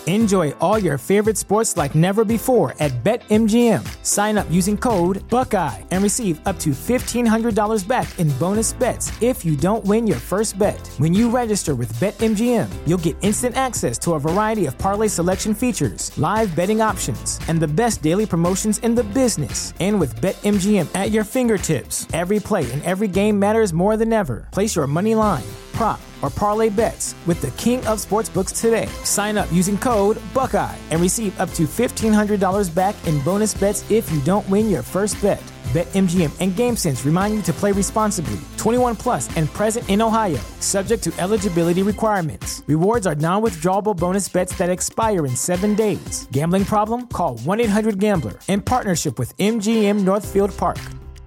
Enjoy all your favorite sports like never before at BetMGM. Sign up using code Buckeye and receive up to $1,500 back in bonus bets if you don't win your first bet. When you register with BetMGM, you'll get instant access to a variety of parlay selection features, live betting options, and the best daily promotions in the business. And with BetMGM at your fingertips, every play and every game matters more than ever. Place your money line, prop, or parlay bets with the king of sportsbooks today. Sign up using code Buckeye and receive up to $1,500 back in bonus bets if you don't win your first bet. BetMGM and GameSense remind you to play responsibly. 21 plus and present in Ohio, subject to eligibility requirements. Rewards are non-withdrawable bonus bets that expire in 7 days. Gambling problem? Call 1-800-GAMBLER. In partnership with MGM Northfield Park.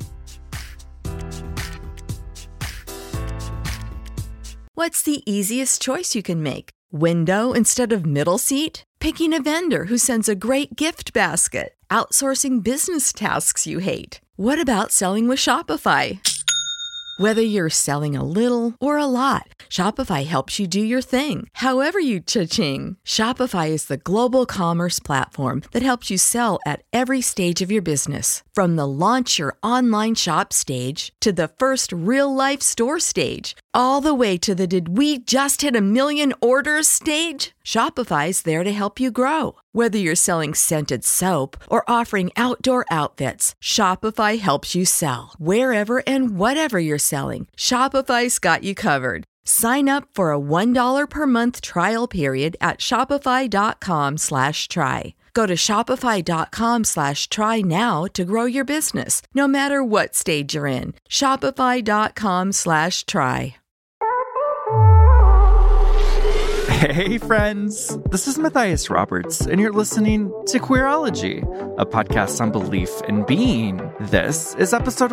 What's the easiest choice you can make? Window instead of middle seat? Picking a vendor who sends a great gift basket? Outsourcing business tasks you hate? What about selling with Shopify? Whether you're selling a little or a lot, Shopify helps you do your thing, however you cha-ching. Shopify is the global commerce platform that helps you sell at every stage of your business. From the launch your online shop stage to the first real-life store stage, all the way to the did we just hit 1 million orders stage. Shopify's there to help you grow. Whether you're selling scented soap or offering outdoor outfits, Shopify helps you sell. Wherever and whatever you're selling, Shopify's got you covered. Sign up for a $1 per month trial period at shopify.com/try. Go to shopify.com/try now to grow your business, no matter what stage you're in. Shopify.com/try. Hey friends, this is Matthias Roberts, and you're listening to Queerology, a podcast on belief and being. This is episode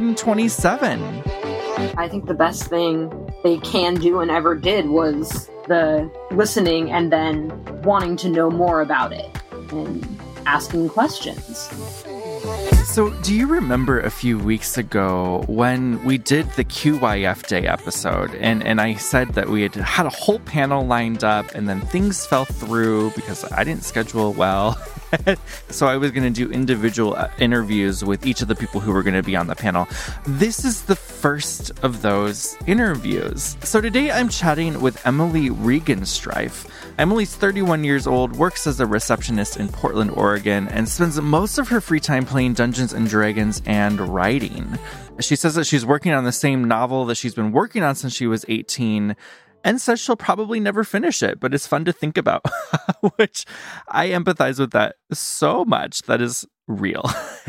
127. I think the best thing they can do and ever did was the listening and then wanting to know more about it and asking questions. So, do you remember a few weeks ago when we did the QYF Day episode and I said that we had a whole panel lined up and then things fell through because I didn't schedule well. So I was going to do individual interviews with each of the people who were going to be on the panel. This is the first of those interviews. So today I'm chatting with Emily Regenstrief. Emily's 31 years old, works as a receptionist in Portland, Oregon, and spends most of her free time playing Dungeons and Dragons and writing. She says that she's working on the same novel that she's been working on since she was 18, and says she'll probably never finish it, but it's fun to think about, which I empathize with that so much. That is real.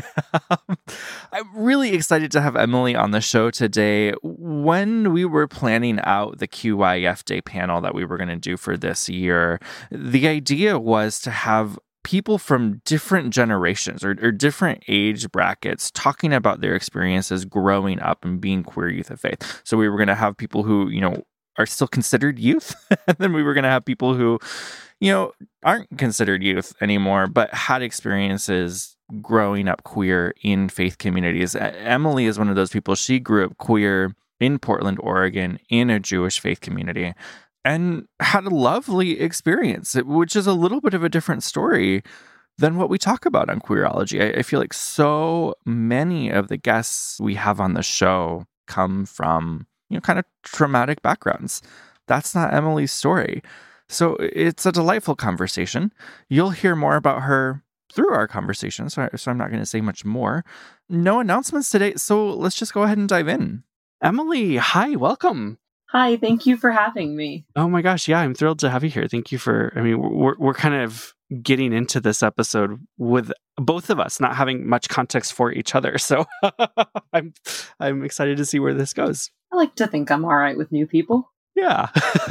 I'm really excited to have Emily on the show today. When we were planning out the QYF Day panel that we were going to do for this year, the idea was to have people from different generations or different age brackets talking about their experiences growing up and being queer youth of faith. So we were going to have people who, are still considered youth. And then we were going to have people who, aren't considered youth anymore, but had experiences growing up queer in faith communities. Emily is one of those people. She grew up queer in Portland, Oregon, in a Jewish faith community, and had a lovely experience, which is a little bit of a different story than what we talk about on Queerology. I feel like so many of the guests we have on the show come from kind of traumatic backgrounds. That's not Emily's story. So it's a delightful conversation. You'll hear more about her through our conversation, so I'm not going to say much more. No announcements today, so let's just go ahead and dive in. Emily, hi, welcome. Hi, thank you for having me. Oh my gosh, yeah, I'm thrilled to have you here. Thank you for, we're kind of getting into this episode with both of us not having much context for each other. So I'm excited to see where this goes. I like to think I'm all right with new people. Yeah.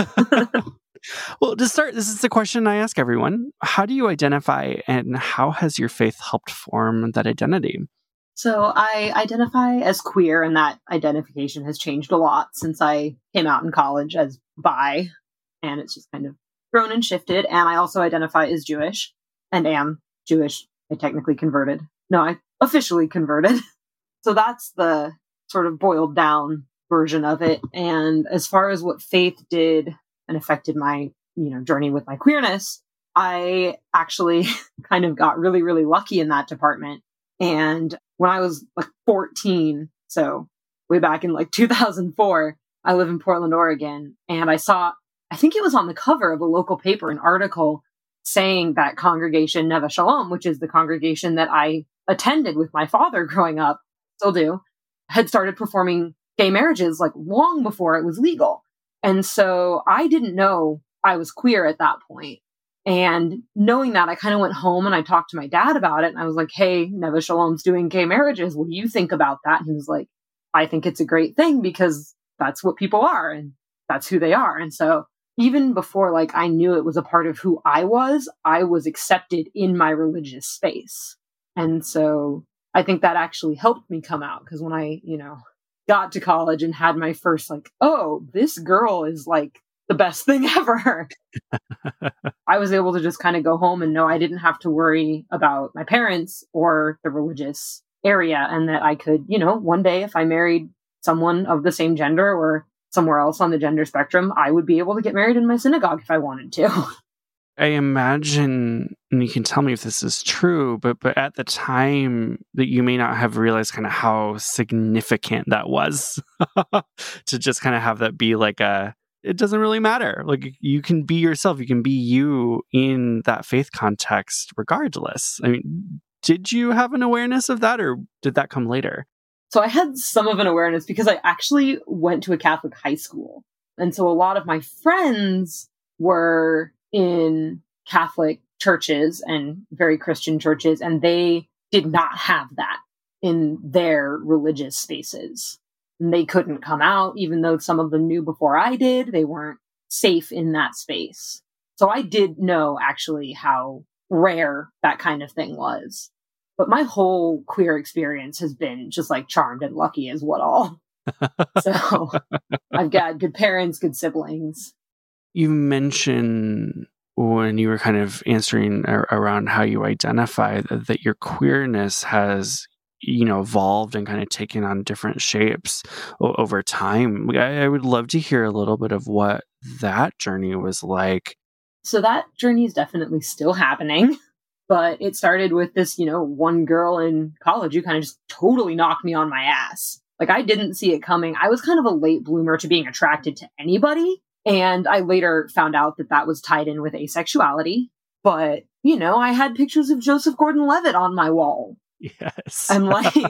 Well, to start, this is the question I ask everyone. How do you identify, and how has your faith helped form that identity? So I identify as queer, and that identification has changed a lot since I came out in college as bi, and it's just kind of grown and shifted. And I also identify as Jewish and am Jewish. I technically converted. No, I officially converted. So that's the sort of boiled down version of it. And as far as what faith did and affected my, journey with my queerness, I actually kind of got really, really lucky in that department. And when I was like 14, so way back in like 2004, I live in Portland, Oregon, and I think it was on the cover of a local paper, an article saying that congregation Neve Shalom, which is the congregation that I attended with my father growing up, still do, had started performing gay marriages like long before it was legal. And so I didn't know I was queer at that point. And knowing that, I kind of went home and I talked to my dad about it. And I was like, hey, Neve Shalom's doing gay marriages. What do you think about that? And he was like, I think it's a great thing because that's what people are and that's who they are. And so even before like I knew it was a part of who I was accepted in my religious space. And so I think that actually helped me come out because when I, got to college and had my first like, oh, this girl is like the best thing ever. I was able to just kind of go home and know I didn't have to worry about my parents or the religious area and that I could, one day if I married someone of the same gender or somewhere else on the gender spectrum, I would be able to get married in my synagogue if I wanted to. I imagine, and you can tell me if this is true, but at the time that you may not have realized kind of how significant that was to just kind of have that be like it doesn't really matter. Like you can be yourself, you can be you in that faith context regardless. I mean, did you have an awareness of that or did that come later? So I had some of an awareness because I actually went to a Catholic high school. And so a lot of my friends were in Catholic churches and very Christian churches, and they did not have that in their religious spaces. And they couldn't come out, even though some of them knew before I did. They weren't safe in that space. So I did know actually how rare that kind of thing was. But my whole queer experience has been just like charmed and lucky as what all. So I've got good parents, good siblings. You mentioned when you were kind of answering around how you identify that your queerness has, evolved and kind of taken on different shapes over time. I would love to hear a little bit of what that journey was like. So that journey is definitely still happening, but it started with this, one girl in college who kind of just totally knocked me on my ass. Like I didn't see it coming. I was kind of a late bloomer to being attracted to anybody. And I later found out that that was tied in with asexuality. But, I had pictures of Joseph Gordon-Levitt on my wall. Yes. And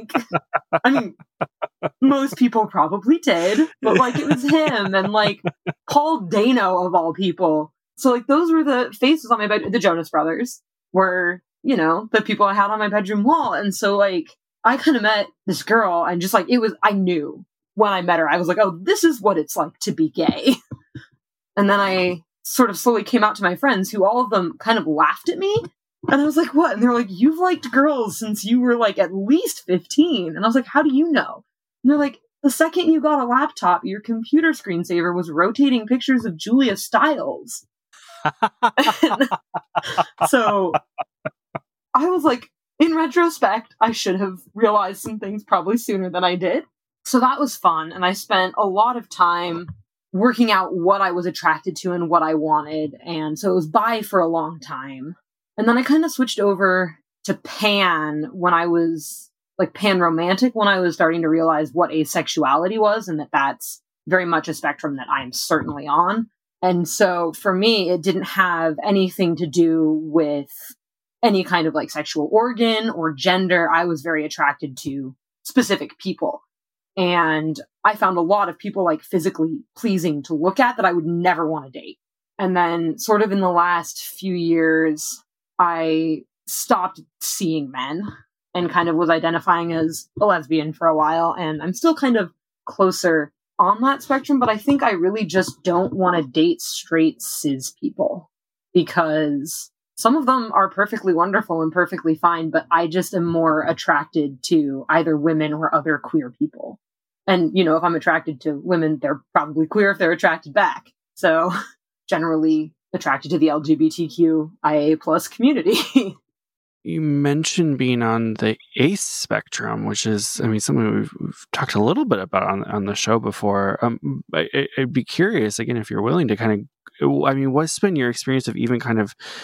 I mean, most people probably did, but like it was him and like Paul Dano of all people. So like those were the faces on my bed. The Jonas Brothers were, the people I had on my bedroom wall. And so like I kind of met this girl and just like I knew when I met her, I was like, oh, this is what it's like to be gay. And then I sort of slowly came out to my friends who all of them kind of laughed at me. And I was like, what? And they're like, you've liked girls since you were like at least 15. And I was like, how do you know? And they're like, the second you got a laptop, your computer screensaver was rotating pictures of Julia Stiles. So I was like, in retrospect, I should have realized some things probably sooner than I did. So that was fun. And I spent a lot of time working out what I was attracted to and what I wanted. And so it was bi for a long time. And then I kind of switched over to pan when I was like pan romantic, when I was starting to realize what asexuality was and that that's very much a spectrum that I'm certainly on. And so for me, it didn't have anything to do with any kind of like sexual organ or gender. I was very attracted to specific people. And I found a lot of people like physically pleasing to look at that I would never want to date. And then sort of in the last few years, I stopped seeing men and kind of was identifying as a lesbian for a while. And I'm still kind of closer on that spectrum, but I think I really just don't want to date straight cis people because some of them are perfectly wonderful and perfectly fine, but I just am more attracted to either women or other queer people. And, if I'm attracted to women, they're probably queer if they're attracted back. So generally attracted to the LGBTQIA plus community. You mentioned being on the ACE spectrum, which is, something we've talked a little bit about on the show before. I'd be curious, again, if you're willing to kind of, what's been your experience of even kind of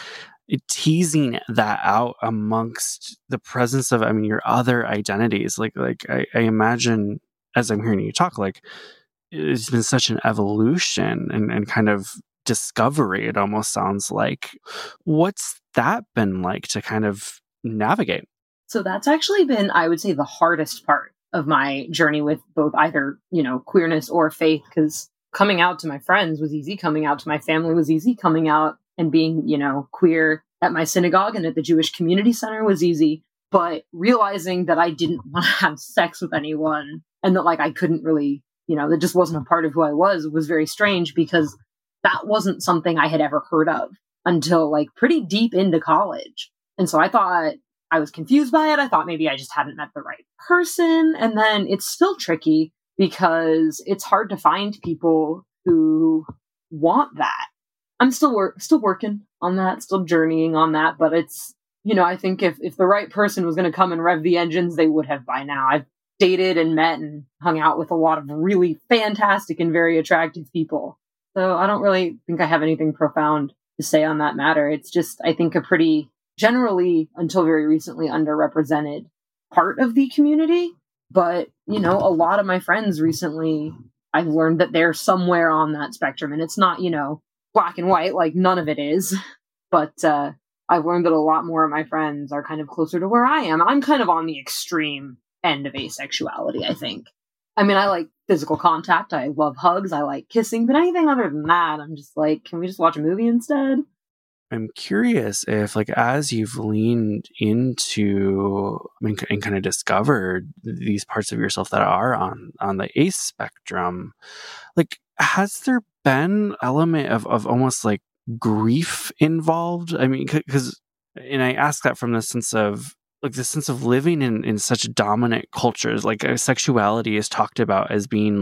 teasing that out amongst the presence of, I mean, your other identities. Like I imagine, as I'm hearing you talk, like it's been such an evolution and kind of discovery, it almost sounds like. What's that been like to kind of navigate? So that's actually been, I would say, the hardest part of my journey with both either, queerness or faith, because coming out to my friends was easy. Coming out to my family was easy. Coming out and being, queer at my synagogue and at the Jewish Community Center was easy. But realizing that I didn't want to have sex with anyone and that I couldn't really, that just wasn't a part of who I was very strange, because that wasn't something I had ever heard of until pretty deep into college. And so I thought I was confused by it. I thought maybe I just hadn't met the right person. And then it's still tricky because it's hard to find people who want that. I'm still working on that, still journeying on that. But it's, I think if the right person was going to come and rev the engines, they would have by now. I've dated and met and hung out with a lot of really fantastic and very attractive people. So I don't really think I have anything profound to say on that matter. It's just, I think, a pretty generally, until very recently, underrepresented part of the community. But, a lot of my friends recently, I've learned that they're somewhere on that spectrum. And it's not, black and white, none of it is. But I've learned that a lot more of my friends are kind of closer to where I am. I'm kind of on the extreme end of asexuality, I think. I mean, I like physical contact. I love hugs. I like kissing. But anything other than that, I'm just can we just watch a movie instead? I'm curious if, as you've leaned into and kind of discovered these parts of yourself that are on the ace spectrum, has there been an element of almost grief involved? I mean, and I ask that from the sense of living in such dominant cultures. Sexuality is talked about as being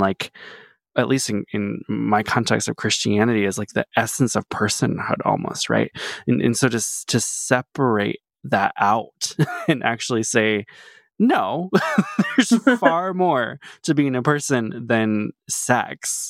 at least in my context of Christianity, is the essence of personhood almost, right? And so to separate that out and actually say, no, there's far more to being a person than sex.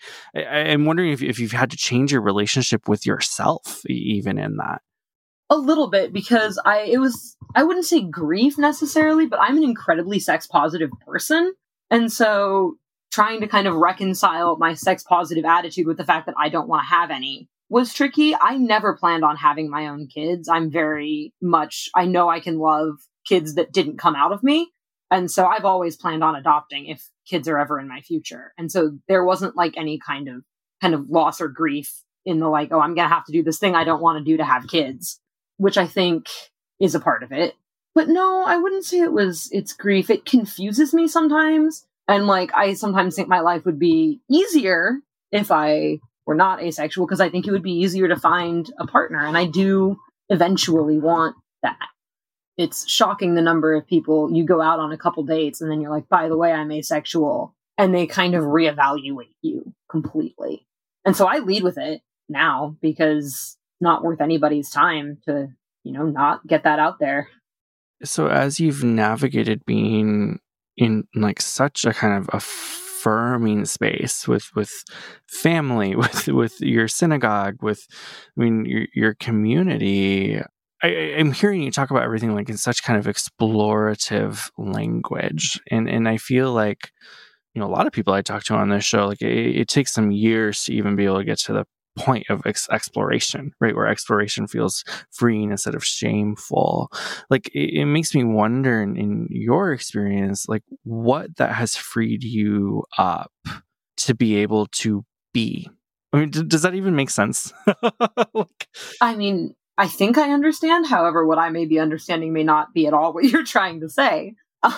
I'm wondering if you've had to change your relationship with yourself even in that. A little bit, because I wouldn't say grief necessarily, but I'm an incredibly sex positive person. And so trying to kind of reconcile my sex positive attitude with the fact that I don't want to have any was tricky. I never planned on having my own kids. I'm very much, I know I can love kids that didn't come out of me. And so I've always planned on adopting if kids are ever in my future. And so there wasn't any kind of loss or grief in the oh, I'm going to have to do this thing I don't want to do to have kids, which I think is a part of it. But no, I wouldn't say it's grief. It confuses me sometimes. And I sometimes think my life would be easier if I were not asexual, because I think it would be easier to find a partner. And I do eventually want that. It's shocking the number of people you go out on a couple dates and then you're by the way, I'm asexual. And they kind of reevaluate you completely. And so I lead with it now because it's not worth anybody's time to, not get that out there. So as you've navigated being in such a kind of affirming space with family, with your synagogue, with your community, I'm hearing you talk about everything in such kind of explorative language, and I feel a lot of people I talk to on this show, it takes some years to even be able to get to the point of exploration, right? Where exploration feels freeing instead of shameful. It makes me wonder in your experience, what that has freed you up to be able to be. I mean, does that even make sense? I mean, I think I understand. However, what I may be understanding may not be at all what you're trying to say.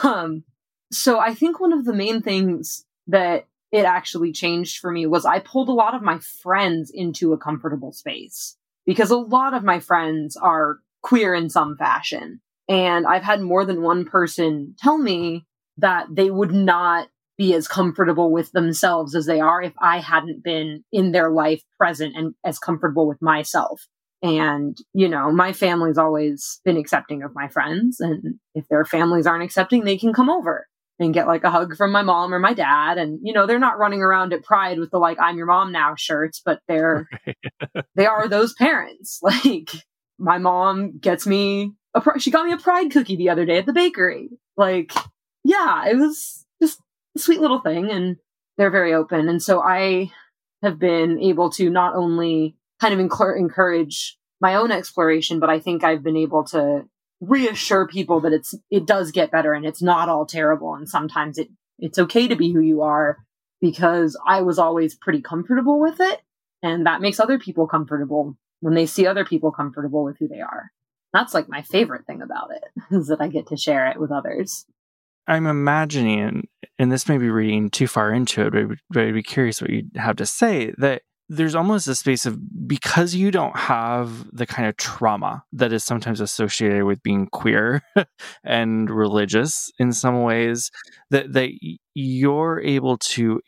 So I think one of the main things that it actually changed for me was I pulled a lot of my friends into a comfortable space, because a lot of my friends are queer in some fashion. And I've had more than one person tell me that they would not be as comfortable with themselves as they are if I hadn't been in their life present and as comfortable with myself. And, my family's always been accepting of my friends. And if their families aren't accepting, they can come over and get a hug from my mom or my dad. And, they're not running around at Pride with the I'm your mom now shirts, but they are those parents. my mom gets me she got me a pride cookie the other day at the bakery. Like, yeah, it was just a sweet little thing, and they're very open. And so I have been able to not only kind of encourage my own exploration, but I think I've been able to reassure people that it does get better and it's not all terrible. And sometimes it's okay to be who you are, because I was always pretty comfortable with it. And that makes other people comfortable when they see other people comfortable with who they are. That's like my favorite thing about it, is that I get to share it with others. I'm imagining, and this may be reading too far into it, but I'd be curious what you'd have to say, that there's almost a space of, because you don't have the kind of trauma that is sometimes associated with being queer and religious in some ways, that you're able to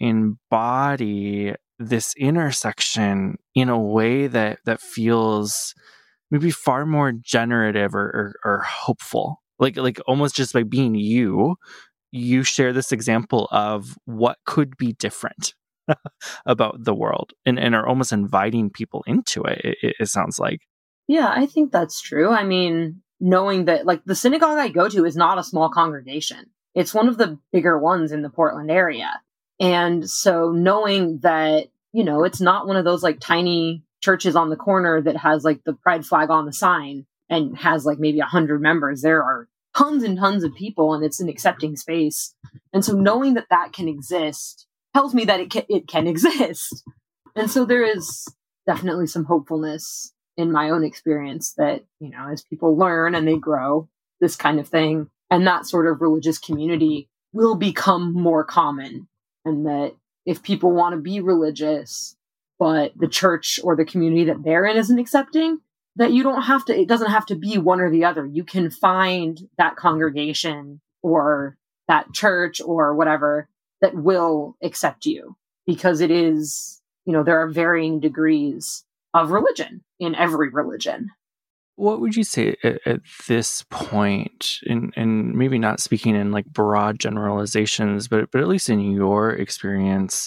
embody this intersection in a way that feels maybe far more generative or hopeful. Like almost just by being you share this example of what could be different about the world, and are almost inviting people into it, it sounds like. Yeah, I think that's true. I mean, knowing that like the synagogue I go to is not a small congregation. It's one of the bigger ones in the Portland area. And so knowing that, you know, it's not one of those like tiny churches on the corner that has like the pride flag on the sign and has like maybe 100 members. There are tons and tons of people, and it's an accepting space. And so knowing that that can exist tells me that it can exist. And so there is definitely some hopefulness in my own experience that, you know, as people learn and they grow, this kind of thing, and that sort of religious community will become more common. And that if people want to be religious, but the church or the community that they're in isn't accepting, that you don't have to, it doesn't have to be one or the other. You can find that congregation or that church or whatever that will accept you, because it is, you know, there are varying degrees of religion in every religion. What would you say at this point, and maybe not speaking in like broad generalizations, but at least in your experience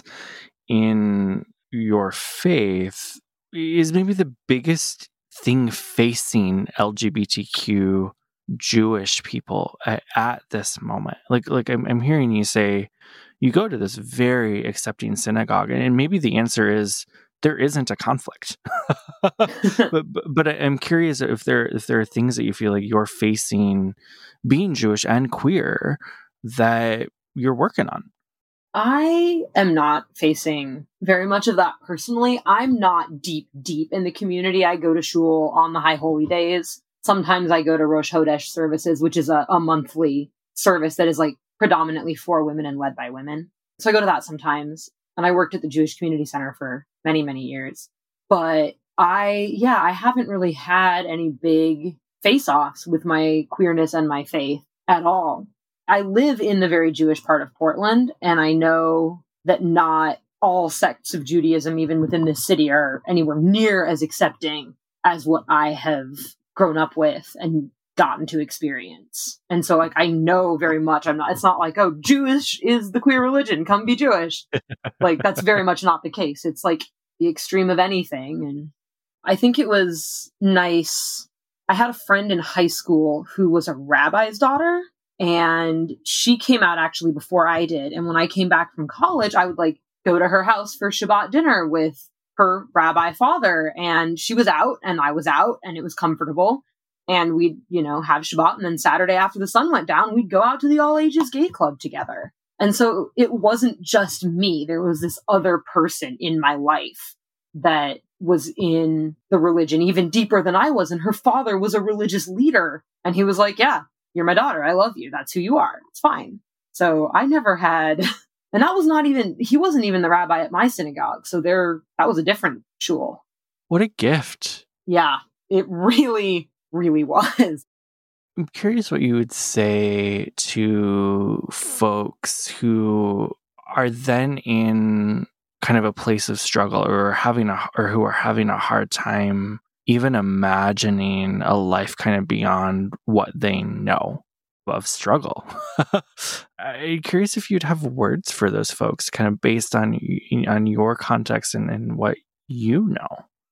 in your faith, is maybe the biggest thing facing LGBTQ Jewish people at this moment? Like I'm hearing you say you go to this very accepting synagogue, and maybe the answer is there isn't a conflict. but I'm curious if there are things that you feel like you're facing being Jewish and queer that you're working on. I am not facing very much of that personally. I'm not deep in the community. I go to shul on the High Holy Days. Sometimes I go to Rosh Hodesh services, which is a monthly service that is like predominantly for women and led by women. So I go to that sometimes. And I worked at the Jewish Community Center for many, many years. But I haven't really had any big face-offs with my queerness and my faith at all. I live in the very Jewish part of Portland, and I know that not all sects of Judaism, even within this city, are anywhere near as accepting as what I have grown up with and gotten to experience. And so like I know very much it's not like, oh, Jewish is the queer religion, come be Jewish. Like that's very much not the case. It's like the extreme of anything. And I think it was nice. I had a friend in high school who was a rabbi's daughter, and she came out actually before I did. And when I came back from college, I would like go to her house for Shabbat dinner with her rabbi father, and she was out and I was out, and it was comfortable. And we'd, you know, have Shabbat. And then Saturday after the sun went down, we'd go out to the All Ages Gay Club together. And so it wasn't just me. There was this other person in my life that was in the religion even deeper than I was. And her father was a religious leader. And he was like, yeah, you're my daughter. I love you. That's who you are. It's fine. So I never had, and that was not even, he wasn't even the rabbi at my synagogue. So that was a different shul. What a gift. Yeah, it really was. I'm curious what you would say to folks who are then in kind of a place of struggle or who are having a hard time even imagining a life kind of beyond what they know of struggle. I'm curious if you'd have words for those folks kind of based on your context and what you know.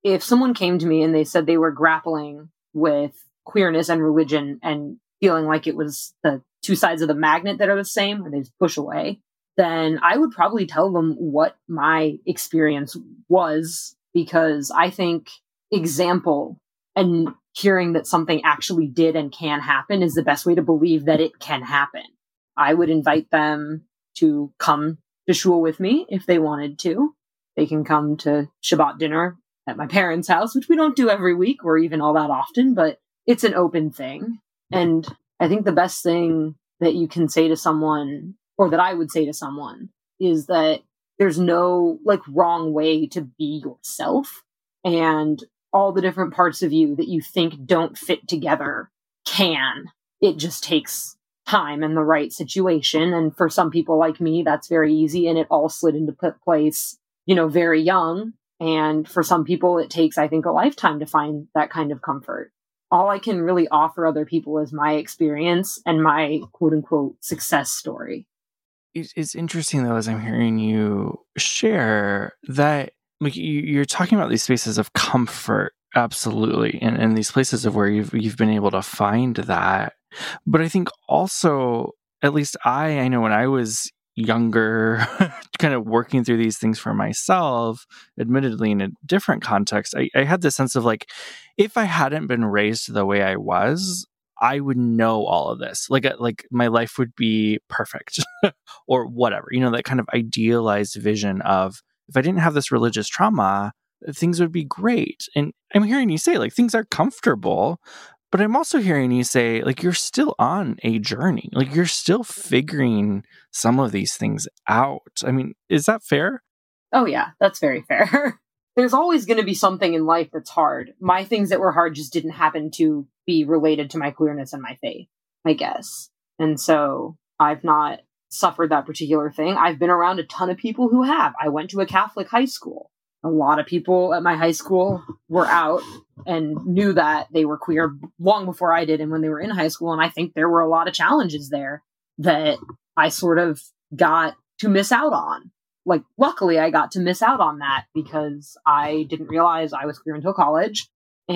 if someone came to me and they said they were grappling with queerness and religion and feeling like it was the two sides of the magnet that are the same, or they just push away, then I would probably tell them what my experience was, because I think example and hearing that something actually did and can happen is the best way to believe that it can happen. I would invite them to come to shul with me if they wanted to. They can come to Shabbat dinner at my parents' house, which we don't do every week or even all that often, but it's an open thing. And I think the best thing that you can say to someone, or that I would say to someone, is that there's no wrong way to be yourself, and all the different parts of you that you think don't fit together can. It just takes time and the right situation. And for some people like me, that's very easy, and it all slid into place, very young. And for some people, it takes, I think, a lifetime to find that kind of comfort. All I can really offer other people is my experience and my quote unquote success story. It's interesting, though, as I'm hearing you share that, you're talking about these spaces of comfort, absolutely, and these places of where you've been able to find that. But I think also, at least I know when I was younger, kind of working through these things for myself, admittedly in a different context, I had this sense of if I hadn't been raised the way I was, I would know all of this. Like my life would be perfect or whatever, that kind of idealized vision of, if I didn't have this religious trauma, things would be great. And I'm hearing you say things are comfortable, but I'm also hearing you say you're still on a journey. You're still figuring some of these things out. I mean, is that fair? Oh yeah, that's very fair. There's always going to be something in life that's hard. My things that were hard just didn't happen to be related to my queerness and my faith, I guess. And so I've not suffered that particular thing. I've been around a ton of people who have. I went to a Catholic high school. A lot of people at my high school were out and knew that they were queer long before I did and when they were in high school. And I think there were a lot of challenges there that I sort of got to miss out on. Luckily, I got to miss out on that because I didn't realize I was queer until college.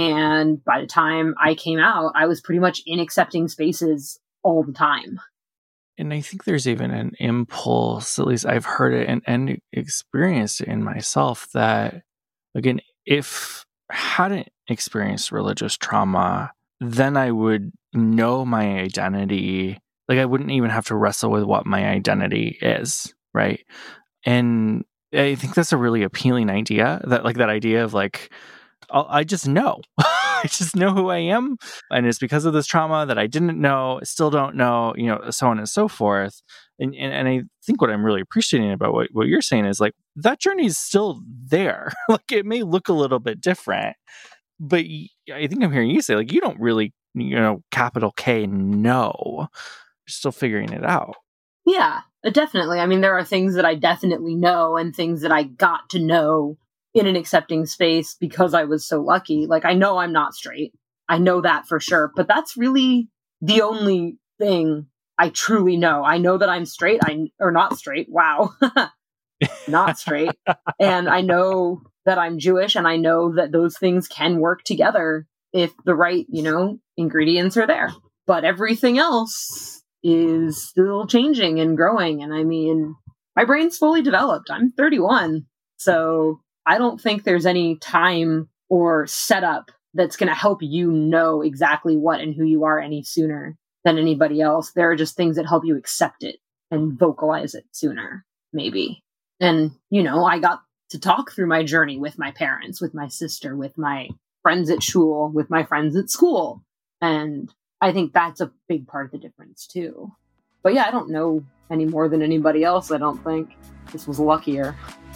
And by the time I came out, I was pretty much in accepting spaces all the time. And I think there's even an impulse, at least I've heard it and experienced it in myself, that, again, if I hadn't experienced religious trauma, then I would know my identity. I wouldn't even have to wrestle with what my identity is, right? And I think that's a really appealing idea, that that idea of I just know. I just know who I am. And it's because of this trauma that I didn't know, still don't know, so on and so forth. And I think what I'm really appreciating about what you're saying is that journey is still there. It may look a little bit different, but I think I'm hearing you say you don't really, capital K, know. You're still figuring it out. Yeah, definitely. I mean, there are things that I definitely know and things that I got to know in an accepting space because I was so lucky. I know I'm not straight. I know that for sure. But that's really the only thing I truly know. I know that I'm straight. Or not straight. Wow. Not straight. And I know that I'm Jewish, and I know that those things can work together if the right, ingredients are there. But everything else is still changing and growing. And I mean, my brain's fully developed. I'm 31. So I don't think there's any time or setup that's going to help you know exactly what and who you are any sooner than anybody else. There are just things that help you accept it and vocalize it sooner, maybe. And, I got to talk through my journey with my parents, with my sister, with my friends at shul, with my friends at school. And I think that's a big part of the difference too. But yeah, I don't know any more than anybody else, I don't think. This was luckier.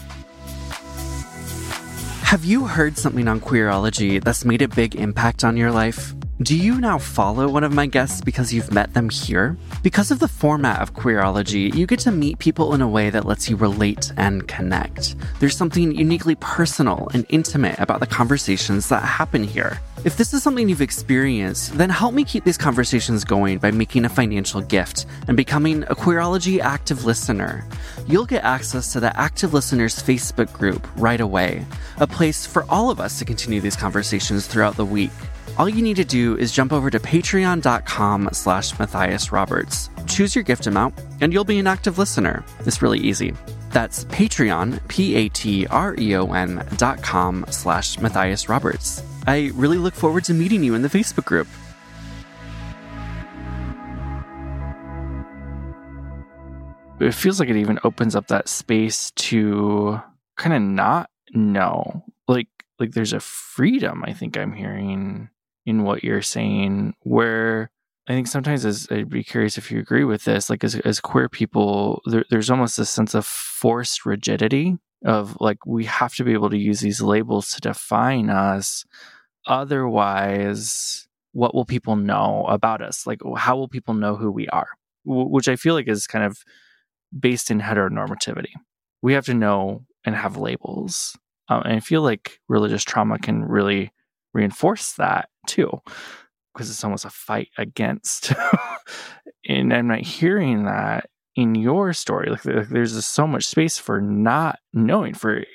Have you heard something on Queerology that's made a big impact on your life? Do you now follow one of my guests because you've met them here? Because of the format of Queerology, you get to meet people in a way that lets you relate and connect. There's something uniquely personal and intimate about the conversations that happen here. If this is something you've experienced, then help me keep these conversations going by making a financial gift and becoming a Queerology Active Listener. You'll get access to the Active Listeners Facebook group right away, a place for all of us to continue these conversations throughout the week. All you need to do is jump over to patreon.com/Matthias Roberts. Choose your gift amount, and you'll be an active listener. It's really easy. That's Patreon, patreon.com/Matthias Roberts. I really look forward to meeting you in the Facebook group. It feels like it even opens up that space to kind of not know. Like there's a freedom I think I'm hearing in what you're saying, where I think sometimes I'd be curious if you agree with this, like as queer people, there's almost a sense of forced rigidity of like, we have to be able to use these labels to define us. Otherwise, what will people know about us? Like, how will people know who we are? Which I feel like is kind of based in heteronormativity. We have to know and have labels. And I feel like religious trauma can really reinforce that too, because it's almost a fight against. And I'm not hearing that in your story. Like there's just so much space for not knowing, for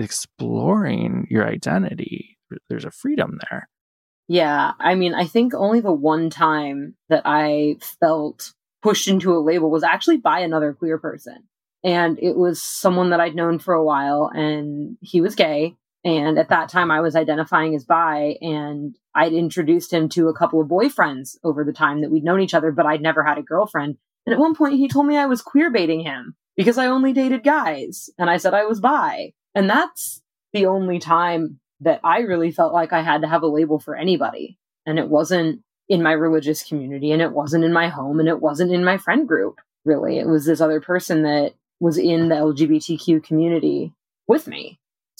exploring your identity. There's a freedom there. Yeah. I mean, I think only the one time that I felt pushed into a label was actually by another queer person. And it was someone that I'd known for a while, and he was gay. And at that time I was identifying as bi, and I'd introduced him to a couple of boyfriends over the time that we'd known each other, but I'd never had a girlfriend. And at one point he told me I was queer baiting him because I only dated guys. And I said I was bi. And that's the only time that I really felt like I had to have a label for anybody. And it wasn't in my religious community, and it wasn't in my home, and it wasn't in my friend group, really. It was this other person that was in the LGBTQ community with me.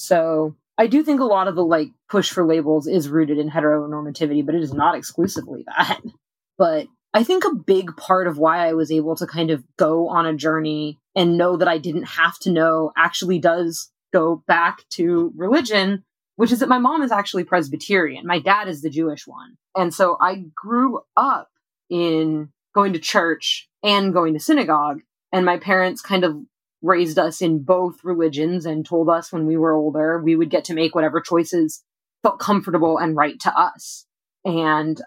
So I do think a lot of the push for labels is rooted in heteronormativity, but it is not exclusively that. But I think a big part of why I was able to kind of go on a journey and know that I didn't have to know actually does go back to religion, which is that my mom is actually Presbyterian. My dad is the Jewish one. And so I grew up in going to church and going to synagogue. And my parents kind of raised us in both religions and told us when we were older, we would get to make whatever choices felt comfortable and right to us. And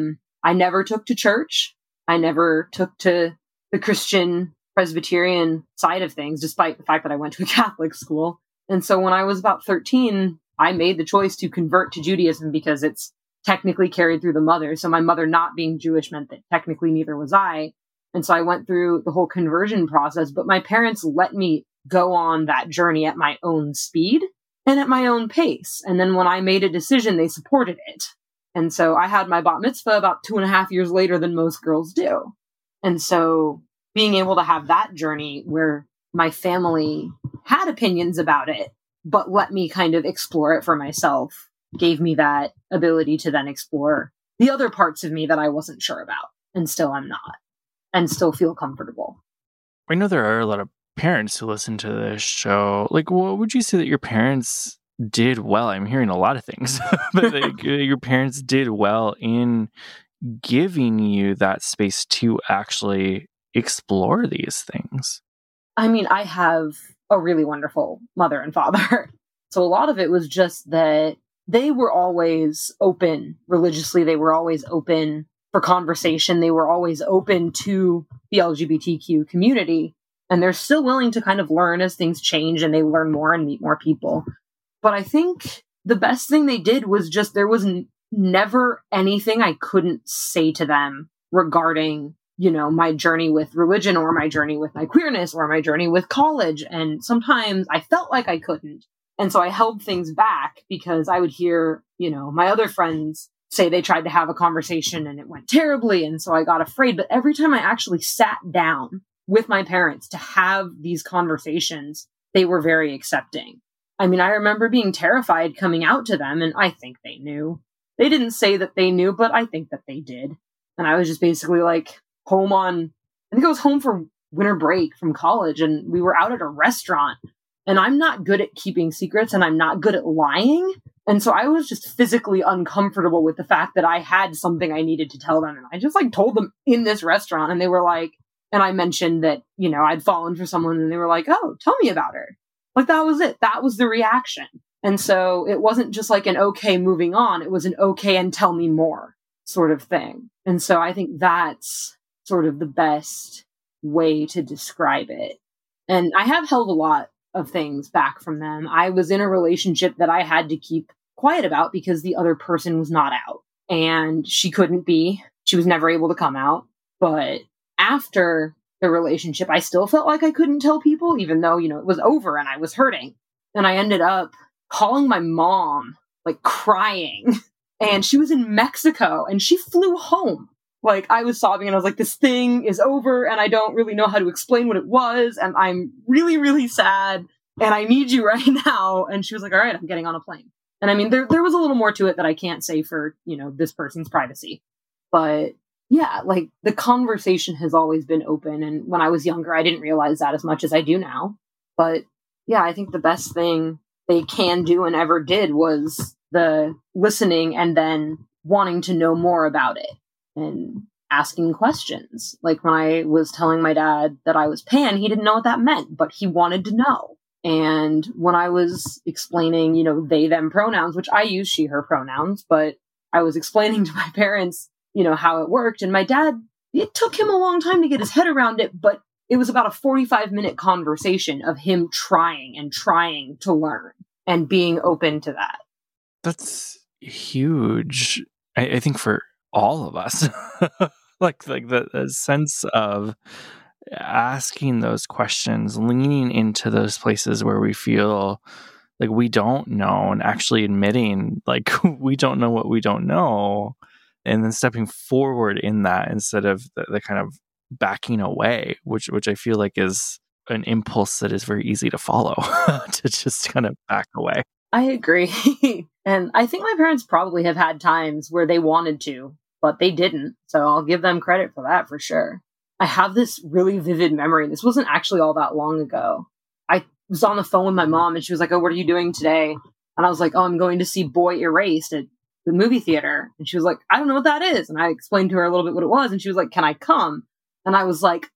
I never took to church. I never took to the Christian Presbyterian side of things, despite the fact that I went to a Catholic school. And so when I was about 13, I made the choice to convert to Judaism because it's technically carried through the mother. So my mother not being Jewish meant that technically neither was I. And so I went through the whole conversion process, but my parents let me go on that journey at my own speed and at my own pace. And then when I made a decision, they supported it. And so I had my bat mitzvah about 2.5 years later than most girls do. And so being able to have that journey where my family had opinions about it, but let me kind of explore it for myself, gave me that ability to then explore the other parts of me that I wasn't sure about, and still I'm not, and still feel comfortable. I know there are a lot of parents who listen to this show. Like, what would you say that your parents did well? I'm hearing a lot of things, but your parents did well in giving you that space to actually explore these things. I mean, I have a really wonderful mother and father. So a lot of it was just that they were always open religiously. They were always open for conversation. They were always open to the LGBTQ community. And they're still willing to kind of learn as things change and they learn more and meet more people. But I think the best thing they did was just there was never anything I couldn't say to them regarding, my journey with religion or my journey with my queerness or my journey with college. And sometimes I felt like I couldn't. And so I held things back because I would hear, my other friends say they tried to have a conversation and it went terribly. And so I got afraid. But every time I actually sat down with my parents to have these conversations, they were very accepting. I mean, I remember being terrified coming out to them, and I think they knew. They didn't say that they knew, but I think that they did. And I was just basically home I think I was home for winter break from college, and we were out at a restaurant. And I'm not good at keeping secrets, and I'm not good at lying. And so I was just physically uncomfortable with the fact that I had something I needed to tell them. And I just like told them in this restaurant, and they were like, and I mentioned that, you know, I'd fallen for someone, and they were like, oh, tell me about her. Like, that was it. That was the reaction. And so it wasn't just like an okay, moving on. It was an okay, and tell me more sort of thing. And so I think that's sort of the best way to describe it. And I have held a lot of things back from them. I was in a relationship that I had to keep quiet about because the other person was not out, and she couldn't be. She was never able to come out. But after the relationship, I still felt like I couldn't tell people, even though, you know, it was over and I was hurting. And I ended up calling my mom, like crying, and she was in Mexico and she flew home. Like, I was sobbing and I was like, this thing is over and I don't really know how to explain what it was. And I'm really, really sad and I need you right now. And she was like, all right, I'm getting on a plane. And I mean, there was a little more to it that I can't say for, you know, this person's privacy. But yeah, like the conversation has always been open. And when I was younger, I didn't realize that as much as I do now. But yeah, I think the best thing they can do and ever did was the listening and then wanting to know more about it and asking questions. Like when I was telling my dad that I was pan, he didn't know what that meant, but he wanted to know. And when I was explaining, you know, they, them pronouns, which I use she, her pronouns, but I was explaining to my parents, you know, how it worked. And my dad, it took him a long time to get his head around it, but it was about a 45-minute conversation of him trying to learn and being open to that. That's huge. I think for all of us, like the sense of asking those questions, leaning into those places where we feel like we don't know, and actually admitting like we don't know what we don't know, and then stepping forward in that instead of the kind of backing away, which I feel like is an impulse that is very easy to follow, to just kind of back away. I agree. And I think my parents probably have had times where they wanted to, but they didn't. So I'll give them credit for that for sure. I have this really vivid memory. This wasn't actually all that long ago. I was on the phone with my mom and she was like, oh, what are you doing today? And I was like, oh, I'm going to see Boy Erased at the movie theater. And she was like, I don't know what that is. And I explained to her a little bit what it was. And she was like, can I come? And I was like,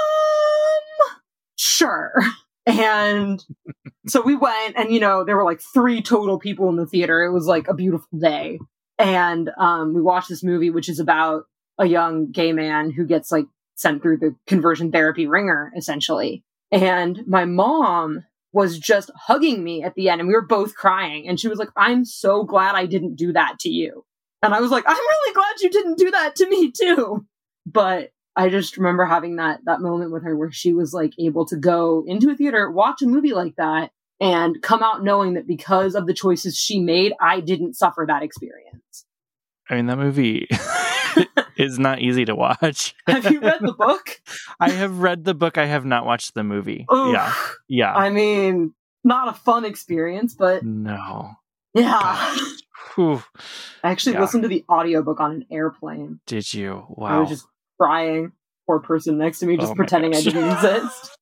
sure. And so we went, and, you know, there were like 3 total people in the theater. It was like a beautiful day. And we watched this movie, which is about a young gay man who gets like sent through the conversion therapy ringer, essentially. And my mom was just hugging me at the end, and we were both crying. And she was like, I'm so glad I didn't do that to you. And I was like, I'm really glad you didn't do that to me too. But I just remember having that moment with her where she was like able to go into a theater, watch a movie like that, and come out knowing that because of the choices she made, I didn't suffer that experience. I mean, that movie is not easy to watch. Have you read the book? I have read the book. I have not watched the movie. Oof. Yeah. I mean, not a fun experience, but no. Yeah. I actually listened to the audiobook on an airplane. Did you? Wow. I was just crying. Poor person next to me, just pretending I didn't exist.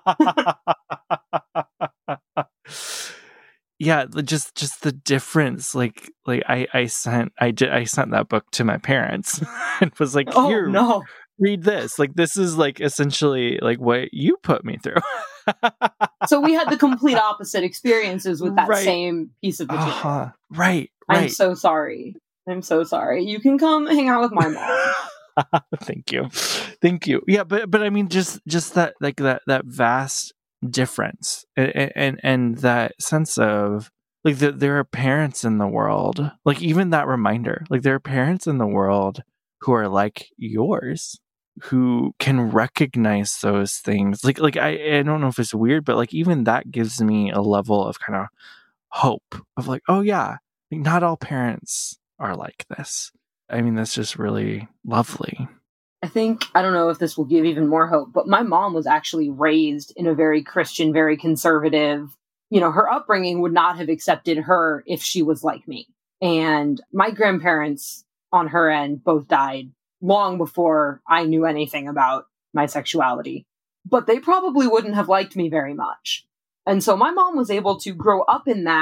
Yeah, just the difference. Like I sent that book to my parents and was like, here, no, read this. Like, this is like essentially like what you put me through. So we had the complete opposite experiences with that same piece of material. Right. I'm so sorry. You can come hang out with my mom. Thank you. Yeah, but I mean, just that, like that vast difference, and that sense of like there are parents in the world, like even that reminder, like there are parents in the world who are like yours, who can recognize those things. Like I don't know if it's weird, but like even that gives me a level of kind of hope of like, oh yeah, like not all parents are like this. I mean, that's just really lovely. I think, I don't know if this will give even more hope, but my mom was actually raised in a very Christian, very conservative, you know, her upbringing would not have accepted her if she was like me. And my grandparents on her end both died long before I knew anything about my sexuality, but they probably wouldn't have liked me very much. And so my mom was able to grow up in that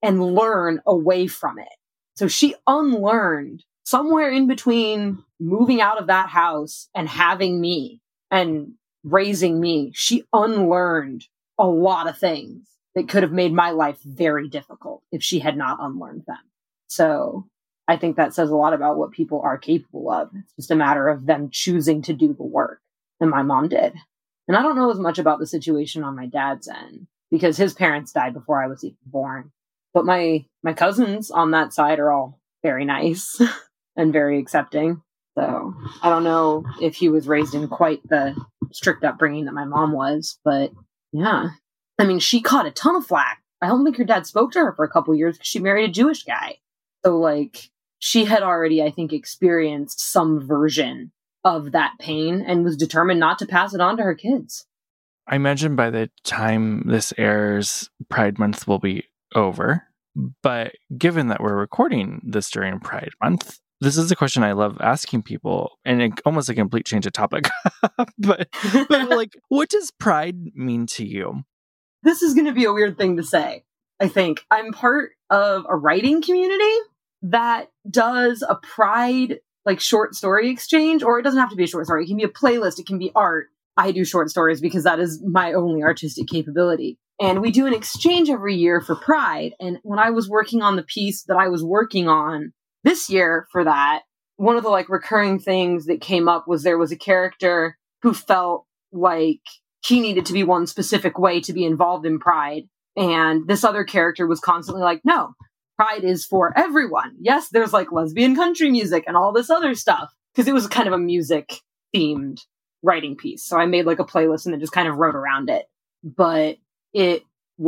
and learn away from it. So she unlearned somewhere in between moving out of that house and having me and raising me. She unlearned a lot of things that could have made my life very difficult if she had not unlearned them. So I think that says a lot about what people are capable of. It's just a matter of them choosing to do the work. And my mom did. And I don't know as much about the situation on my dad's end because his parents died before I was even born. But my cousins on that side are all very nice and very accepting. So I don't know if he was raised in quite the strict upbringing that my mom was. But yeah, I mean, she caught a ton of flack. I don't think her dad spoke to her for a couple of years because she married a Jewish guy. So like she had already, I think, experienced some version of that pain and was determined not to pass it on to her kids. I imagine by the time this airs, Pride Month will be over. But given that we're recording this during Pride Month, this is a question I love asking people, and almost a complete change of topic. but like, what does Pride mean to you? This is going to be a weird thing to say. I think I'm part of a writing community that does a Pride like short story exchange, or it doesn't have to be a short story. It can be a playlist. It can be art. I do short stories because that is my only artistic capability. And we do an exchange every year for Pride. And when I was working on the piece that I was working on this year for that, one of the like recurring things that came up was there was a character who felt like he needed to be one specific way to be involved in Pride. And this other character was constantly like, no, Pride is for everyone. Yes, there's like lesbian country music and all this other stuff. Because it was kind of a music themed writing piece. So I made like a playlist and then just kind of wrote around it. But it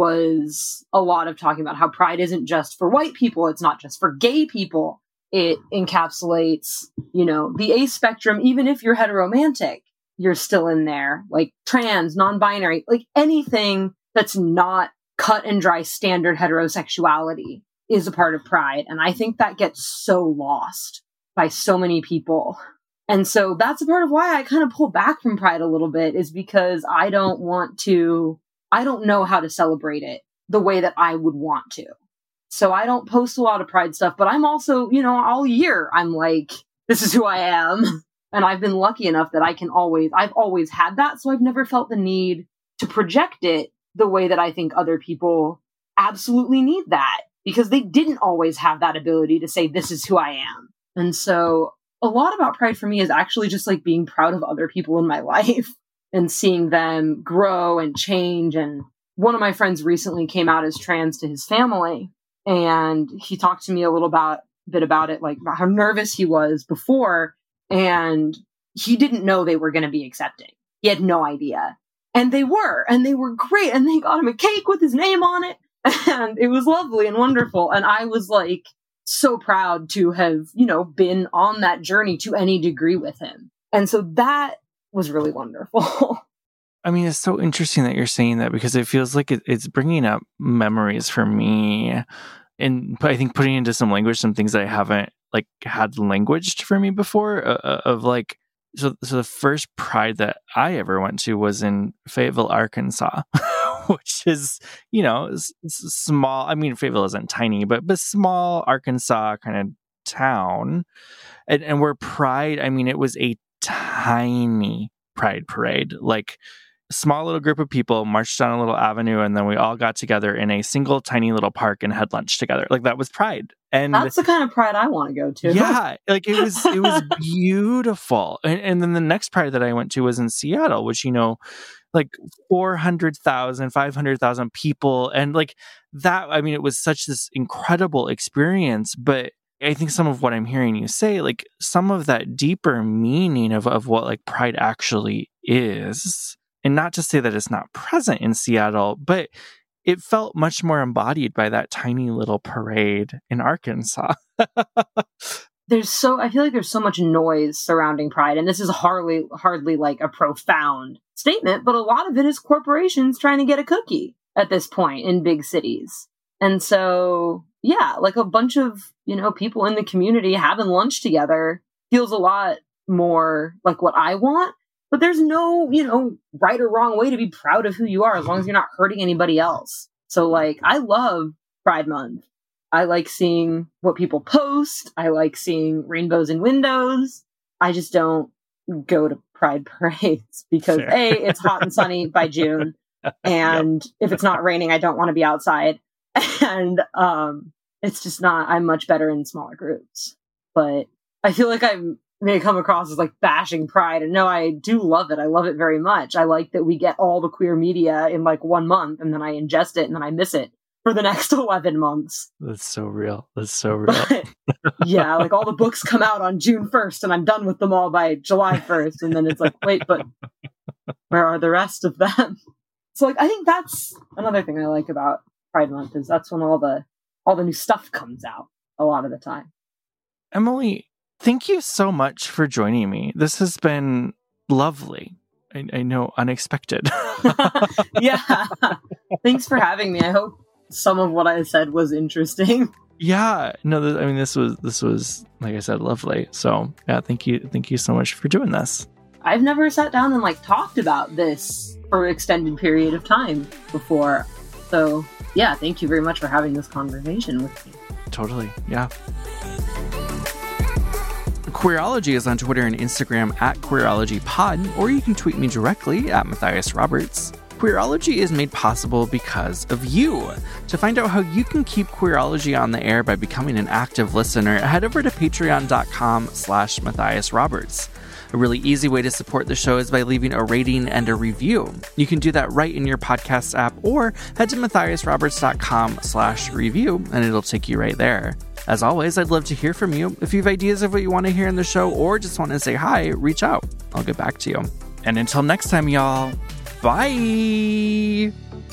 was a lot of talking about how Pride isn't just for white people. It's not just for gay people. It encapsulates, you know, the A spectrum. Even if you're heteromantic, you're still in there. Like trans, non-binary, like anything that's not cut and dry standard heterosexuality is a part of Pride. And I think that gets so lost by so many people. And so that's a part of why I kind of pull back from Pride a little bit, is because I don't know how to celebrate it the way that I would want to. So I don't post a lot of Pride stuff, but I'm also, you know, all year I'm like, this is who I am. And I've been lucky enough that I've always had that. So I've never felt the need to project it the way that I think other people absolutely need that, because they didn't always have that ability to say, this is who I am. And so a lot about Pride for me is actually just like being proud of other people in my life and seeing them grow and change. And one of my friends recently came out as trans to his family, and he talked to me a little bit about it, like about how nervous he was before, and he didn't know they were going to be accepting. He had no idea. And they were great. And they got him a cake with his name on it. And it was lovely and wonderful. And I was like so proud to have, you know, been on that journey to any degree with him. And so that was really wonderful. I mean, it's so interesting that you're saying that, because it feels like it's bringing up memories for me. And I think putting into some language, some things that I haven't like had languaged for me before of like, so the first Pride that I ever went to was in Fayetteville, Arkansas, which is, you know, small. I mean, Fayetteville isn't tiny, but small Arkansas kind of town. And where Pride, I mean, it was a tiny Pride parade, like a small little group of people marched down a little avenue, and then we all got together in a single tiny little park and had lunch together. Like that was Pride. And that's the kind of Pride I want to go to. Yeah, like it was beautiful. And then the next Pride that I went to was in Seattle, which, you know, like 400,000, 500,000 people. And like that, I mean, it was such this incredible experience. But I think some of what I'm hearing you say, like some of that deeper meaning of what like Pride actually is, and not to say that it's not present in Seattle, but it felt much more embodied by that tiny little parade in Arkansas. I feel like there's so much noise surrounding Pride, and this is hardly like a profound statement, but a lot of it is corporations trying to get a cookie at this point in big cities. And so, yeah, like a bunch of, you know, people in the community having lunch together feels a lot more like what I want. But there's no, you know, right or wrong way to be proud of who you are as long as you're not hurting anybody else. So like, I love Pride Month. I like seeing what people post. I like seeing rainbows in windows. I just don't go to Pride parades because A, it's hot and sunny by June. And if it's not raining, I don't want to be outside. And it's just not, I'm much better in smaller groups. But I feel like I may come across as like bashing Pride. And no, I do love it. I love it very much. I like that we get all the queer media in like 1 month and then I ingest it and then I miss it for the next 11 months. That's so real. That's so real. But, yeah, like all the books come out on June 1st and I'm done with them all by July 1st. And then it's like, wait, but where are the rest of them? So like, I think that's another thing I like about Pride Month is that's when all the new stuff comes out a lot of the time. Emily, thank you so much for joining me. This has been lovely. I know, unexpected. Yeah. Thanks for having me. I hope some of what I said was interesting. Yeah. No, this was, like I said, lovely. So yeah, thank you so much for doing this. I've never sat down and like talked about this for an extended period of time before. So yeah, thank you very much for having this conversation with me. Totally. Yeah. Queerology is on Twitter and Instagram at QueerologyPod, or you can tweet me directly at Matthias Roberts. Queerology is made possible because of you. To find out how you can keep Queerology on the air by becoming an active listener, head over to patreon.com/Matthias Roberts. A really easy way to support the show is by leaving a rating and a review. You can do that right in your podcast app or head to MatthiasRoberts.com/review and it'll take you right there. As always, I'd love to hear from you. If you have ideas of what you want to hear in the show or just want to say hi, reach out. I'll get back to you. And until next time, y'all, bye!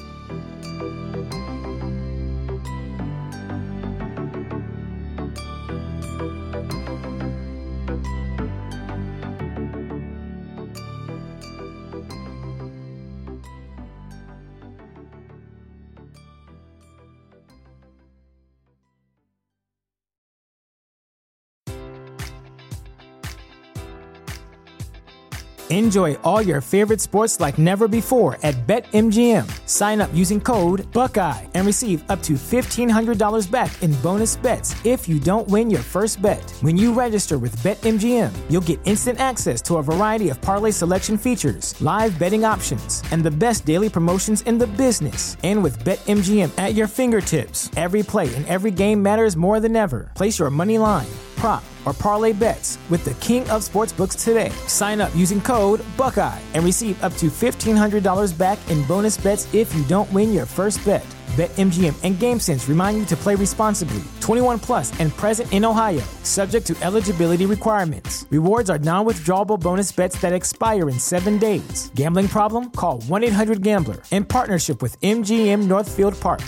Enjoy all your favorite sports like never before at BetMGM. Sign up using code Buckeye and receive up to $1,500 back in bonus bets if you don't win your first bet. When you register with BetMGM, you'll get instant access to a variety of parlay selection features, live betting options, and the best daily promotions in the business. And with BetMGM at your fingertips, every play and every game matters more than ever. Place your money line, prop, or parlay bets with the king of sportsbooks today. Sign up using code Buckeye and receive up to $1,500 back in bonus bets if you don't win your first bet. BetMGM and GameSense remind you to play responsibly. 21 plus and present in Ohio, subject to eligibility requirements. Rewards are non-withdrawable bonus bets that expire in 7 days. Gambling problem? Call 1-800-GAMBLER. In partnership with MGM Northfield Park.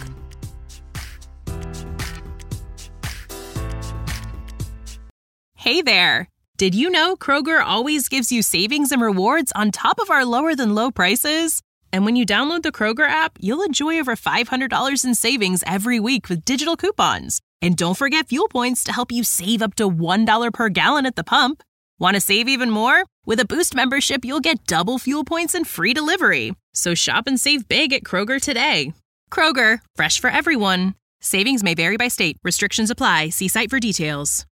Hey there! Did you know Kroger always gives you savings and rewards on top of our lower-than-low prices? And when you download the Kroger app, you'll enjoy over $500 in savings every week with digital coupons. And don't forget fuel points to help you save up to $1 per gallon at the pump. Want to save even more? With a Boost membership, you'll get double fuel points and free delivery. So shop and save big at Kroger today. Kroger, fresh for everyone. Savings may vary by state. Restrictions apply. See site for details.